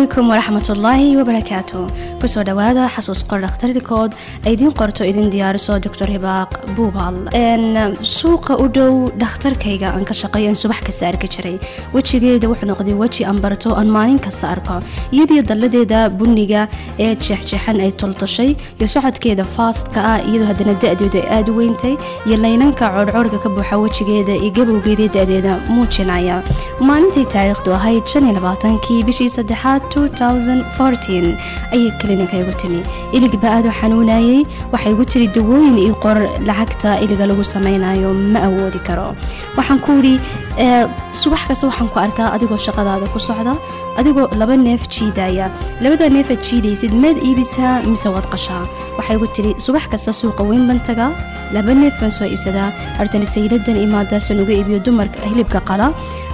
عليكم ورحمة الله وبركاته. كسو دوادا حسوس قر دكتور دكود ايدين قرتو ايدين ديارسو دكتور هباق بوبال ان سوق ودو دكتور كيغا ان كشقي ان صبح كسارك جري وجهيدا wuxuu noqday waji aan barto aan maalin ka saarko iyadii daladeeda buniga ee jeexjeexan ay toltoshay iyo socodkeeda fast ka ah iyadoo hadana da'deedu aad u weyntay iyo leynanka codcodka ka buuxa wajigeeda iyo gabowgeeda da'deeda muujinaya maalintii taariikhdu ahayd 25kii bishii 3 2014 ay klinika igu timi iliga aad u xanuunayay waxay igu tiri dawooyin iyo qor lacagta iliga lagu sameeynayo ma awoodi karo waxaan ku iri subax kasta waxaan ku arkaa adigoo shaqadaada ku socda adigoo laba neef jiidaya labada neef jiidaysid mid iibisa mise wad qashaa waxay igu tiri subax kasta suuqa weyn bantaga laba neef baan soo iibsadaa artan sayladan imaada sanuga iibiyo dumarka hilibka qala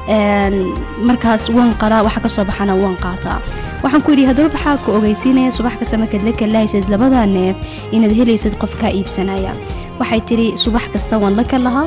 markaas wan qala waxa ka soo baxana wan qaata waxaan ku iri hadaba waxa ku ogeysiinaya subax kasta marka la kalaaysid labada neef inaad helaysid qof ka iibsanaya waxay tiri subax kasta waan la kalaha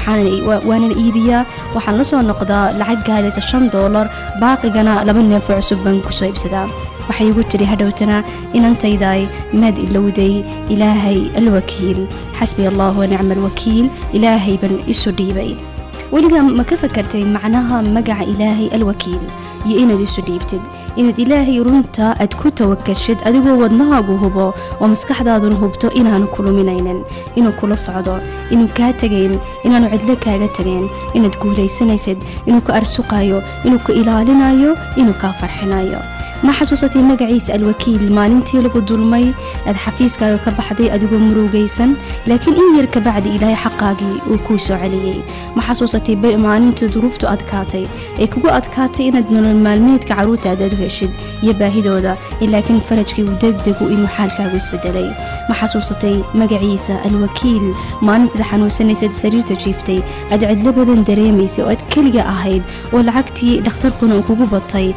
waxaan iibiyaa waxaan la soo noqdaa lacag gaaraysa $5 baaqigana laba neef cusub baan ku soo iibsadaa waxay igu tiri hadhowtana inantayday mad ilowday ilaahay alwakiil xasbi allah wa ni'mal wakiil ilaahay ban isu dhiibay waliga ma ka fakartay macnaha magaca ilaahay alwakiil iyo inaad isu dhiibtid inaad ilaahay runta aad ku tawakkashid adigoo wadnahaagu hubo oo maskaxdaaduna hubto inaanu kuluminaynin inuu kula socdo inuu ka tagayn inaanu cidla kaaga tageen inaad guulaysanaysid inuu ka arsuqayo inuu ka ilaalinayo inuu ka farxinayo ما حسوستي مقعيس الوكيل مالنتي لقو دولمي أد حفيزكا كبحدي أدقو مروقيسا لكن إن يرك بعد إلهي حقاقي وكوسو عليه ما حسوستي مالنتي ظروفتو أدكاتي إيكو أدكاتي إن أدنو المالميت كعروتا أدادو هشد يباهي دودا لكن فرجكي ودقدقو إنو حالكا ويسبدلي ما حسوستي مقعيس الوكيل مالنتي لحنو سنسد سريرتا جيفتي أدعد لبدن دريميسي وأد كلقا أهيد والعكتي لختركونا وكوكو بطي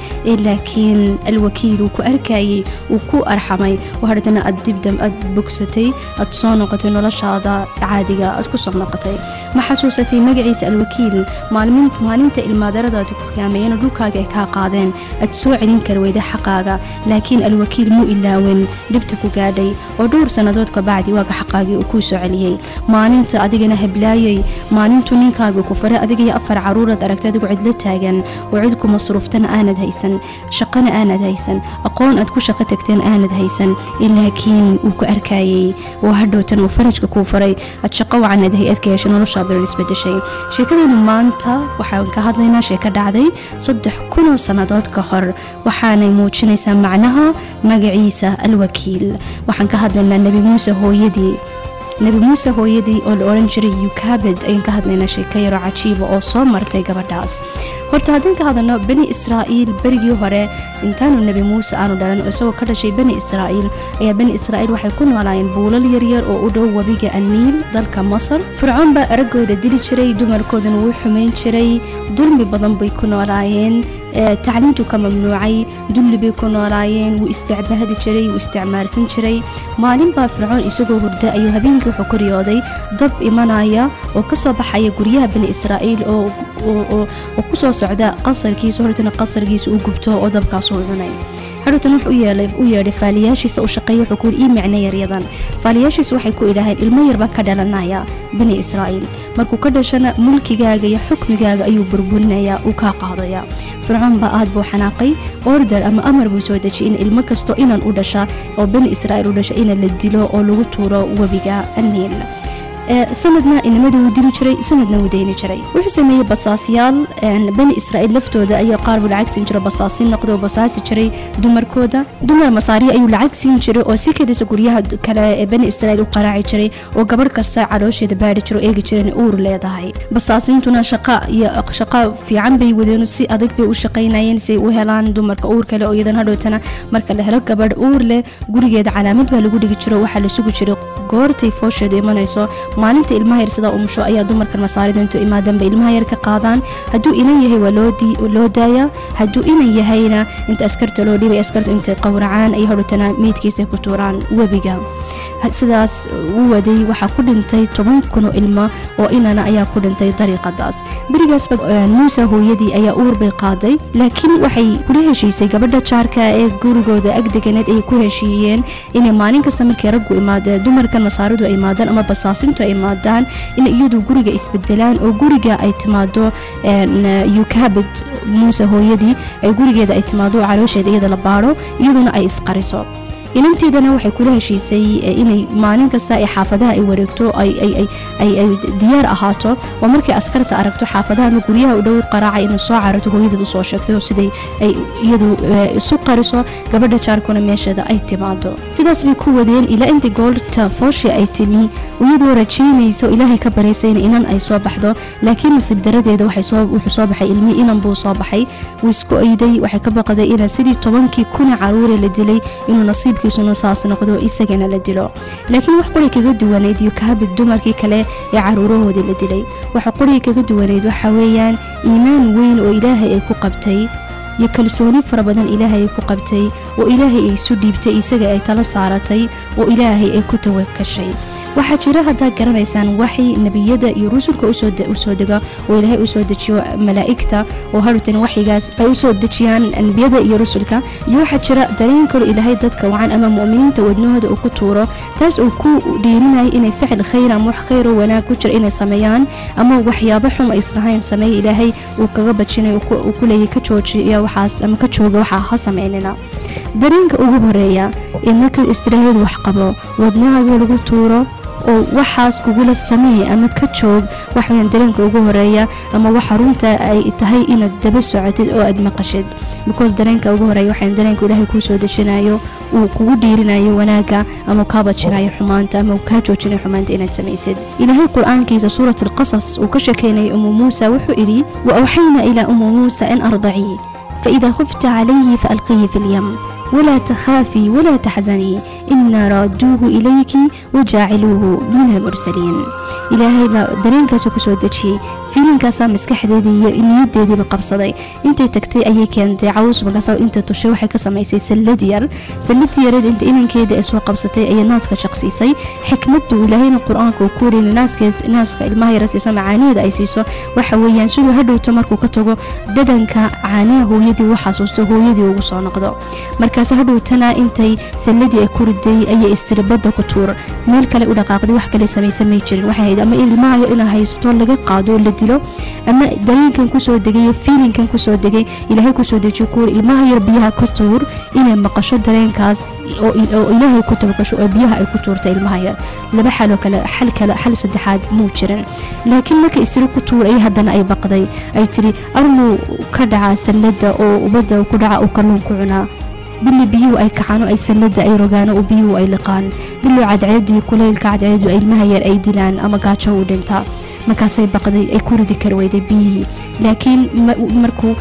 لكن الوكيل وكو أركاي وكو أرحمي وهردنا أدبدم أدبكستي أتصونقتي نولشادا عادية أتكسونقتي ما حسوستي مقعيس الوكيل مالمنت المادرة تكيامين ودوكاقي كاقادين أتسوعلين كرويدة حقاقا لكن الوكيل مو إلا وين لبتكو قادي ودور سندوتك بعدي واقع حقاقي وكوسو عليي مالنت أدقنا هبلايي مالنتو نينكاقو كفراء أدقي أفر عرورة أركتادقو عدلتاقن وعدكو مصروفتنا آند هيسن شقنا آند هيسن أقون أدكو شقتكتين آند هيسن لكن وكو أركايي وهدوتن وفرجك كوفري أتشقوا عن هدهي أذكيشن ونشاط بالنسبة لشيء شيكنا مانتا وحاون كهضينا شيكا دعدي صدح كل سنادات كهر وحاني موتشني سمعناها مقعيسة الوكيل وحان كهضينا النبي موسى هو يدي أو الأورنجري يكابد أين كهضينا شيكايرو عجيبة أو صومرتي قبرداس horta hadaan ka hadalno bani Israa'iil barigii hore intaanu nabi Muuse aanu dhalan oo soo ka dhashay bani Israa'iil ayaa bani Israa'iil waxay ku noolaayeen buulal yaryar oo u dhow wabiga Niil dalka Masar fircoon baa aragooda dili jiray dumarkoodana wuu xumeyn jiray dulmi badan bay ku noolaayeen تعليمته كممنوعي دول بيكون ورايين واستعباد جري واستعمارسن جري مالين با فرعون اسقو هردا ايو هبينك وحو كريوداي دب ايمانايا oo kasoo baxaya guriyaha bani Israa'iil oo ku soo socda qasarkiisa hortana qasarkiisa uu gubto oo dabkaas uu cunay harutan wuxuu yeelay faaliyaashiisa oo shaqeeyo xukuun ii macna yaryadan faaliyaashiisa waxay ku ilaahayn ilmo yarba ka dhalanaya bani Israa'iil markuu ka dhashana mulkigaaga iyo xukmigaaga ayuu burburinaya oo ka qaadaya fircoon baa aad buu xanaaqay order ama amar buu soo dejiyay in ilmo kasto inaan u dhasha oo bani Israa'iil u dhasha in la dilo oo lagu tuuro wabiga Niil سندنا إن مدى وديني شري سندنا وديني شري وحسميه بصاصيال بني إسرائيل لفتودا أي قارب العكس إنشرا بصاصين نقدو بصاصي شري دمر كودا دمر مصاري أي العكس إنشرا أو سكده سكوريها كلا بني إسرائيل وقراعي شري وقبر كسا علوش يدباري شرو إيجي شري أور ليضاهي بصاصين تونا شقاء في عنبي ودينو سي أدك بي وشقيناين سي وهلان دمر كأور كلا أو يدن هدو تنا مركا لهلك قبر أور له قريجة علامات بالقريجة شرو وحلو سكو شري قورتي فوش ديمانيسو maalinta ilmaha yar sida umusho ayaa dumarka masaarida intuu imaadan bay ilmaha yar ka qaadaan haduu inan yahay waa loo daaya haduu inan yahayna inta askarta loo dhibay askarta inta qowracaan ay hortana meedkiisa ku tuuraan wabiga sidaas uu waday waxa ku dhintay 10,000 ilmo oo inana ayaa ku dhintay dariiqadaas barigaas Muuse hooyadii ayaa uur bay qaaday laakiin waxay kula heshiisay gabadha jaarka ee gurigooda agdeganeed ay ku heshiiyeen inay maalin kasta markay raggu imaadeen dumarka nasaaradu ay imaadaan ama basaasintu ay imaadaan in iyadu guriga isbedelaan oo guriga ay timaado Yukaabid Muuse hooyadii ay gurigeeda ay timaado caloosheeda iyada la baaro iyaduna ay isqariso inanteedana waxay kula heshiisay inay maalin kasta ay xaafadaha ay wareegto ay diyaar ahaato oo markay askarta aragto xaafadaha ama guryaha u dhow qaraaca inay soo carato hooyadeed u soo sheegto siday ay iyadu isu qariso gabadha jaarkuna meesheeda ay timaado sidaas bay ku wadeen ilaa inta goolta fooshi ay timi iyadoo rajaynayso ilaahay ka bareysay inan ay soo baxdo laakiin nasiib daradeeda wuxuu soo baxay ilmi inan buu soo baxay wuu isku ayday waxay ka baqday in sidii 10,000 caruur la dilay inuu nasiib kiisuna saas noqdo isagana la dilo laakiin wax qori kaga duwaneed Yukaabid dumarkii kale ee caruurahoodii la dilay waxa qori kaga duwaneed waxa weeyaan iimaan weyn oo ilaahay ay ku qabtay iyo kalsooni fara badan ilaahay ay ku qabtay oo ilaahay ay isu dhiibtay isaga ay tala saaratay oo ilaahay ay ku tawakkashay waxa jira hada garanaysaan waxay nabiyada iyo rasuulka u soo dega oo ilaahay u soo dejiyo malaa'ikta oo harutan waxigaas ay u soo dejiyaan nabiyada iyo rasuulka iyo waxa jira dareen kale ilaahay dadka wacan ama muuminiinta wadnahooda uu ku tuuro taas oo ku dhiirinay inay ficil khayr ama wax khayr oo wanaag ku jira inay sameeyaan ama waxyaabo xum ay islahayn sameey ilaahay uu kaga bajinay oo ku leeyahay ka joojiya waxaas ama ka jooga waxa ha sameeynina dareenka ugu horeeya in marka istiraahad wax qabo wadnaha lagu tuuro oo waxaas kugula sameey ama ka joog waxaan dareenka ugu horeeya ama waxa runta ay tahay in daba socotid oo aad maqashid because dareenka ugu horeeya waxaan dareenka ilaahay ku soo dejinayo uu kugu dhiirinayo wanaaga ama ka bajinayo xumaanta ama ka joojinayo xumaanta inaad sameeysid ilaahay quraankiisa suurat al-qasas uu ka sheekeynay Muusa wuxuu iri wa awhayna ila Muusa an arda'i fa idha khifta alayhi fa alqihi fil yam ولا تخافي ولا تحزني إنا رادوه إليك وجاعلوه من المرسلين إلهي درينك سكسو دجي فيلنكاسا مسكحديدي نيديدي بقبصدي انت تكتي اي كانت عاوز بقاسا انت تشو waxay ka samaysay salladiyar inta inankeeda ay soo qabsatay ay naaska shaqsiisay xikmadu ilaahayna quraanka uu ku reeyay naaska ilmaha yar siiso macaanida ay siiso waxa weeyaan sidoo hadhowto markuu ka tago dhadhanka caanaha hooyadii waxa xasuusto hooyadii ugu soo noqdo markaas hadhowtana intay salladii ay ku riday ay istiribada ku tuur meel kale u dhaqaaqday wax kale sameeyay jirin waxay ama ilmaha yar in haysto laga qaado dilo ama dareenkan ku soo degay feelinkan ku soo degay ilaahay ku soo dejiyo ku ilmaha yar biyaha ka tuur inay maqasho dareenkaas oo ilaahay ku tabasho oo biyaha ay ku tuurtay ilmaha yar laba xal saddexaad muu jirin laakiin markay isri ku tuur ay hadana ay baqday ay tiri armu ka dhaca sallada oo ubada ku dhaca oo kalluun ku cunaa billi biyo ay kacano ay sallada ay rogaano oo biyo ay liqaan billo cadceedu kuleylka cadceedu ay ilmaha yar ay dilaan ama gaajo u dhinta markaasay baqday ay ku ridi kar weyday biyi laakiin markuu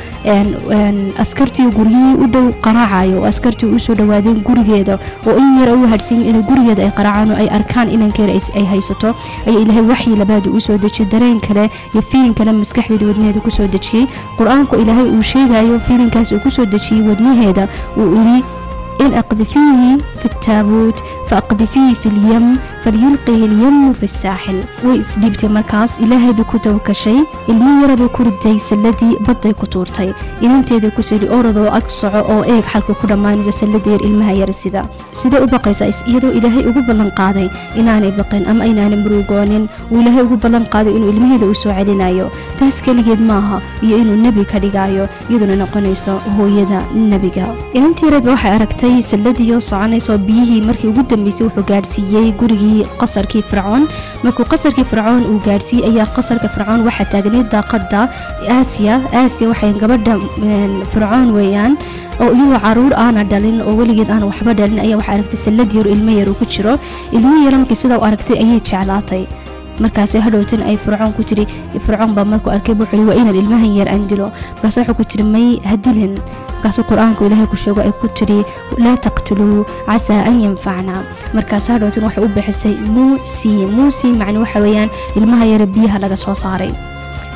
askartii guriyay u dhow qaraacayo askartii u soo dhawaadeen gurigeeda oo in yar uu hadsin in gurigeeda ay qaraacaan ay arkaan inankeeda ay haysato ay ilaahay waxyi labaad u soo dejiyay dareen kale iyo fiilin kale maskaxdeeda wadnaheeda ku soo dejiyay quraanku ilaahay uu sheegayo fiilinkaas uu ku soo dejiyay wadnaheeda uu iri إن أقذفيه في التابوت فأقذفيه في اليم فليلقيه اليم في الساحل وإسليبتي مركز إلهي بكتو كشي الميرة بكردي سلدي بدي كتورتي إن أنت إذا كتيري أورضو أكسع أو إيك حلقو كل ما نجا سلدير المهاير سيدا أبقى سايس يدو إلهي أقبلن قاضي إناني بقين أم إناني مروقونين وإلهي أقبلن قاضي إنو المهيد أسو علينايو تاسكي لجد ماها إنو النبي كاريقايو يدو نقنيسو هو يدا النبي إن أنت رد وحي أركتي سلدي صعنيسو بيه مركي وقدم بيسوحو قارسيي قرقي قصركي فرعون مركو قصركي فرعون وقارسي أي قصرك فرعون واحد تاقني داقدا آسيا waxay gabadha fircoon weeyaan oo iyadoo caruur aan dhalin oo waligeed aan waxba dhalin ayaa waxa aragtay salad yar ilmo yar ku jiro ilmo yar markii sida u aragtay ayay jeclaatay markaas ay hadhowtan ay fircoon ku tiri fircoon ba markuu arkay wuxuu waa in ilmahan yar aan dilo markaas wuxuu ku tiri may hadilin markaas quraanku ilaahay ku sheego ay ku tiri la taqtulu asa an yanfa'na markaas hadhowtan waxa u bixisay muusi macna waxa weeyaan ilmaha yar biyaha laga soo saaray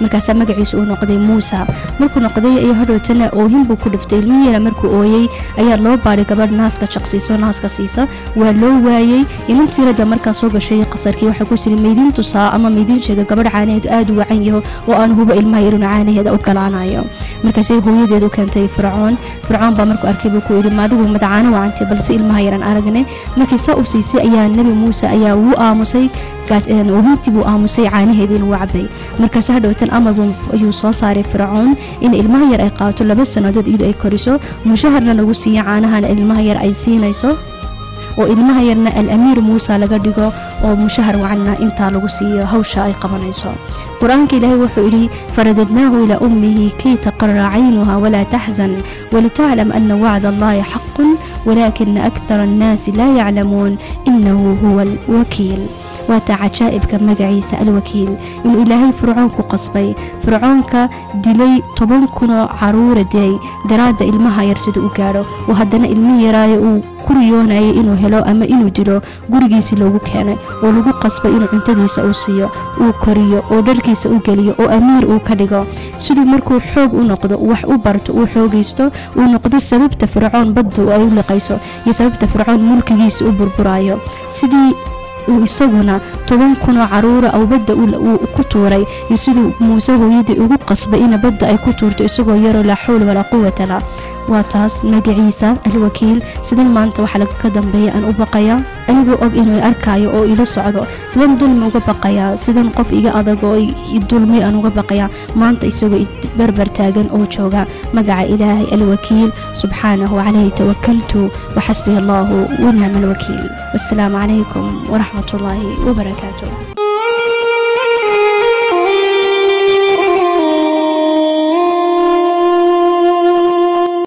markaasaa magaciisa uu noqday Muusa markuu noqday ayaa hadhowtana oohin buu ku dhiftay ilmihii yara markuu ooyay ayaa loo baaray gabadh naaska shaqsiiso naaska siisa waa loo waayay inantii rada markaa soo gashay qasarkii waxa ku jiray meydin tusaa ama meydin sheega gabadh caanaheed aad u wacan yahay oo aan huba ilmaha yaruna caanaheeda u galaanayo markaasay hooyadeedu keentay Fircoon baa markuu arkay buu ku yiri maadigu madacaana waantay balse ilmaha yaran aragnay markii saa u siisay ayaa nabi Muusa ayaa uu aamusay oohintii buu aamusay caanaheedina waa cabay markaas hadhowtan amar ayuu soo saaray Fircoon in ilmaha yar ay qaato 2 sanadood iyadoo ay koriso mushaharna lagu siiyo caanahan ilmaha yar ay siinayso oo ilmaha yarna al-amiir Muusa laga dhigo oo mushahar wacna inta lagu siiyo hawsha ay qabanayso quraanka ilaahay wuxuu yiri faradadnaahu ila ummihi kay taqarra 'aynuha wala tahzan ولتعلم أن وعد الله حق ولكن أكثر الناس لا يعلمون إنه هو الوكيل وتعجائب كمجعيسى الوكيل إنه إلهي فرعون قصبي فرعون كدلي طبعا كنا عرورة دي دراد المها يرسد أكاره وهدنا المي راي كوريونا إنه هلو أما إنه دلو قرقيسي لو كان ولو قصبي إنه انتديس أوسيو وكوريو ودركيس أوكاليو وأمير أوكاليغو سدو مركو حوق ونقضو وح أبرت وحوقيستو ونقضو سبب فرعون بدو أو لقيسو يسبب فرعون ملكيس أبربرايو سيدي ويسوغنا طبعا كنا عرورة أو بدأ كتوري يسدو موسى ويدي ugu qasbay in badda ay ku tuurto isagoo yaro la xawla wala quwwata la وataas magaciisa alwakiil sidoo maanta waxa laga ka dambeeyay aan u baqaya anigu og inuu arkayo oo ila socdo sidoo dulmi uga baqaya sidoo qof iga adag oo dulmi aan uga baqaya maanta isagoo barbar taagan oo jooga magaca ilaahay alwakiil subhanahu wa alayhi tawakkaltu wa hasbi allah wa ni'mal wakiil wassalamu alaykum wa rahmatullahi wa barakatuh